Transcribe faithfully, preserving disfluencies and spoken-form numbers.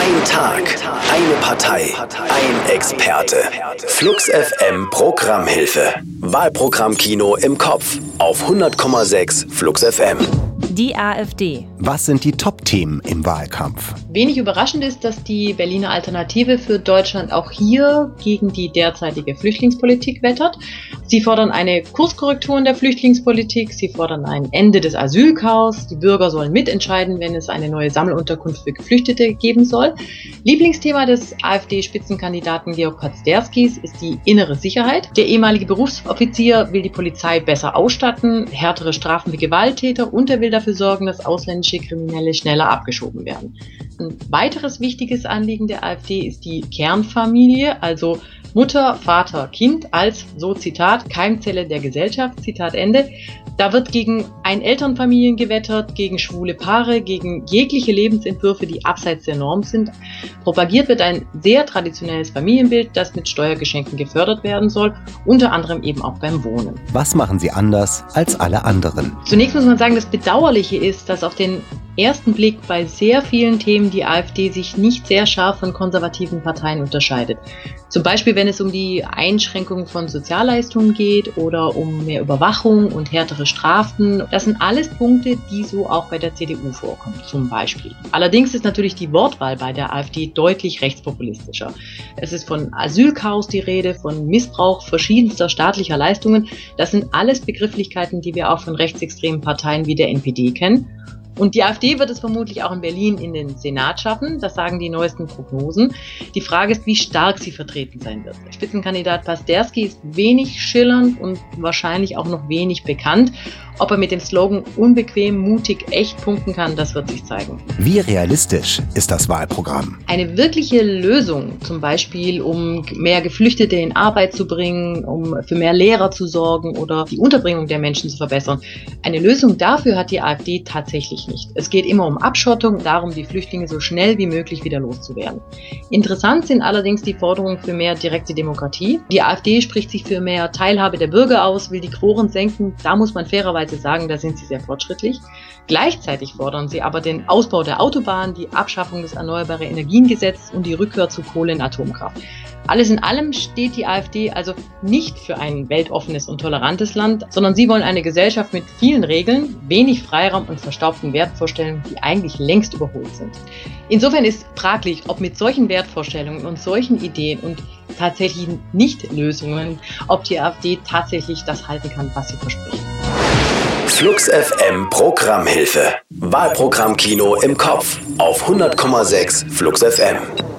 Ein Tag, eine Partei, ein Experte. Flux F M Programmhilfe. Wahlprogrammkino im Kopf auf hundert Komma sechs Flux F M. Die AfD. Was sind die Top-Themen im Wahlkampf? Wenig überraschend ist, dass die Berliner Alternative für Deutschland auch hier gegen die derzeitige Flüchtlingspolitik wettert. Sie fordern eine Kurskorrektur in der Flüchtlingspolitik, sie fordern ein Ende des Asylchaos, die Bürger sollen mitentscheiden, wenn es eine neue Sammelunterkunft für Geflüchtete geben soll. Lieblingsthema des AfD-Spitzenkandidaten Georg Patzderskis ist die innere Sicherheit. Der ehemalige Berufsoffizier will die Polizei besser ausstatten, härtere Strafen für Gewalttäter und er will dafür sorgen, dass ausländische Kriminelle schneller abgeschoben werden. Ein weiteres wichtiges Anliegen der AfD ist die Kernfamilie, also Mutter, Vater, Kind als, so Zitat, Keimzelle der Gesellschaft, Zitat Ende. Da wird gegen Einelternfamilien gewettert, gegen schwule Paare, gegen jegliche Lebensentwürfe, die abseits der Norm sind. Propagiert wird ein sehr traditionelles Familienbild, das mit Steuergeschenken gefördert werden soll, unter anderem eben auch beim Wohnen. Was machen sie anders als alle anderen? Zunächst muss man sagen, das Bedauerliche ist, dass auf den ersten Blick bei sehr vielen Themen die AfD sich nicht sehr scharf von konservativen Parteien unterscheidet. Zum Beispiel, wenn es um die Einschränkung von Sozialleistungen geht oder um mehr Überwachung und härtere Strafen. Das sind alles Punkte, die so auch bei der C D U vorkommen, zum Beispiel. Allerdings ist natürlich die Wortwahl bei der AfD deutlich rechtspopulistischer. Es ist von Asylchaos die Rede, von Missbrauch verschiedenster staatlicher Leistungen. Das sind alles Begrifflichkeiten, die wir auch von rechtsextremen Parteien wie der N P D kennen. Und die AfD wird es vermutlich auch in Berlin in den Senat schaffen, das sagen die neuesten Prognosen. Die Frage ist, wie stark sie vertreten sein wird. Spitzenkandidat Patzderski ist wenig schillernd und wahrscheinlich auch noch wenig bekannt. Ob er mit dem Slogan unbequem, mutig, echt punkten kann, das wird sich zeigen. Wie realistisch ist das Wahlprogramm? Eine wirkliche Lösung, zum Beispiel um mehr Geflüchtete in Arbeit zu bringen, um für mehr Lehrer zu sorgen oder die Unterbringung der Menschen zu verbessern. Eine Lösung dafür hat die AfD tatsächlich nicht. Es geht immer um Abschottung, darum, die Flüchtlinge so schnell wie möglich wieder loszuwerden. Interessant sind allerdings die Forderungen für mehr direkte Demokratie. Die AfD spricht sich für mehr Teilhabe der Bürger aus, will die Quoren senken. Da muss man fairerweise sagen, da sind sie sehr fortschrittlich. Gleichzeitig fordern sie aber den Ausbau der Autobahn, die Abschaffung des Erneuerbare Energiengesetzes und die Rückkehr zu Kohle- und Atomkraft. Alles in allem steht die AfD also nicht für ein weltoffenes und tolerantes Land, sondern sie wollen eine Gesellschaft mit vielen Regeln, wenig Freiraum und verstaubten Wertvorstellungen, die eigentlich längst überholt sind. Insofern ist fraglich, ob mit solchen Wertvorstellungen und solchen Ideen und tatsächlich Nicht-Lösungen, ob die AfD tatsächlich das halten kann, was sie verspricht. Flux F M Programmhilfe. Wahlprogrammkino im Kopf auf hundert Komma sechs Flux F M.